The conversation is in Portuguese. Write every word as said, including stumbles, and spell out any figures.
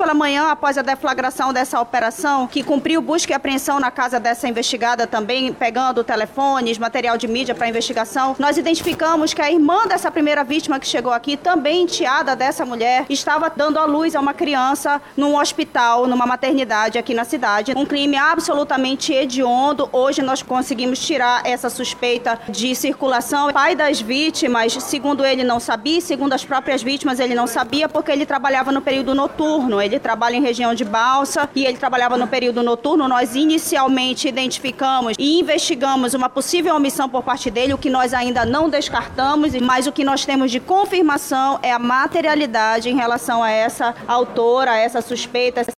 pela manhã, após a deflagração dessa operação, que cumpriu busca e apreensão na casa dessa investigada também, pegando telefones, material de mídia para investigação, nós identificamos que a irmã dessa primeira vítima que chegou aqui, também enteada dessa mulher, estava dando à luz a uma criança num hospital, numa maternidade aqui na cidade. Um crime absolutamente hediondo. Hoje nós conseguimos tirar essa suspeita de circulação. O pai das vítimas, segundo ele, não sabia, segundo as próprias vítimas, ele não sabia porque ele trabalhava no período noturno. Ele trabalha em região de Balsa e ele trabalhava no período noturno. Nós inicialmente identificamos e investigamos uma possível omissão por parte dele, o que nós ainda não descartamos, mas o que nós temos de confirmação é a materialidade em relação a essa autora, a essa suspeita.